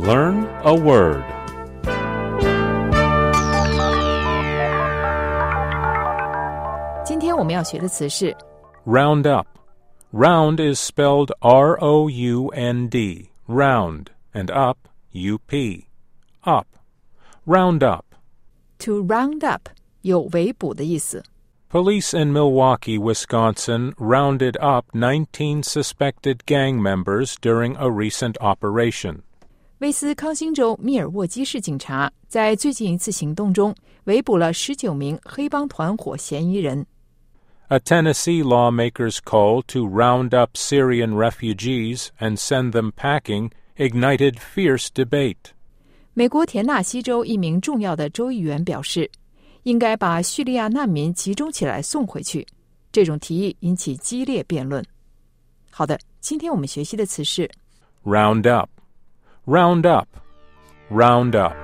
Learn a word. 今天我们要学的词是 Round up. Round is spelled R-O-U-N-D, round, and up, U-P. Up. Round up. to round up 有围捕的意思。 Police in Milwaukee, Wisconsin, rounded up 19 suspected gang members during a recent operation. 威斯康星州密尔沃基市警察在最近一次行动中围捕了19名黑帮团伙嫌疑人。 A Tennessee lawmaker's call to round up Syrian refugees and send them packing ignited fierce debate. 美国田纳西州一名重要的州议员表示，应该把叙利亚难民集中起来送回去。这种提议引起激烈辩论。好的，今天我们学习的词是 Round up. Round up. Round up.